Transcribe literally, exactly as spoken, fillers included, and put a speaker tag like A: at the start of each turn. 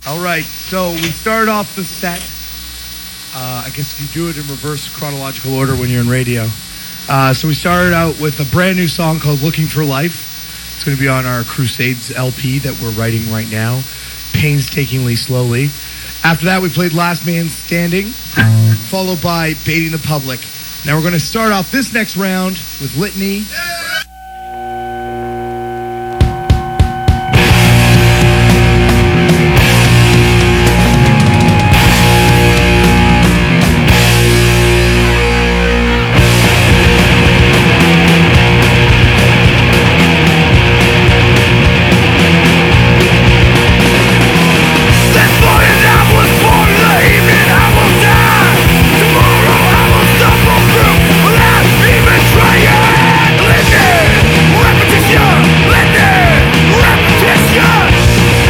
A: All right, so we started off the set. Uh, I guess you do it in reverse chronological order when you're in radio. Uh, so we started out with a brand new song called Looking for Life. It's going to be on our Crusades L P that we're writing right now, painstakingly slowly. After that, we played Last Man Standing, followed by Baiting the Public. Now we're going to start off this next round with Litany.